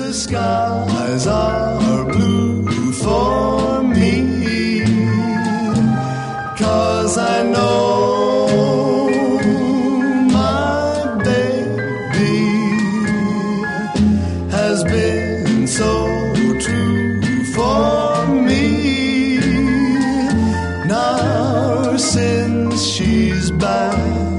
skies are blue for me, 'cause I know my baby has been so true for me. Now since she's back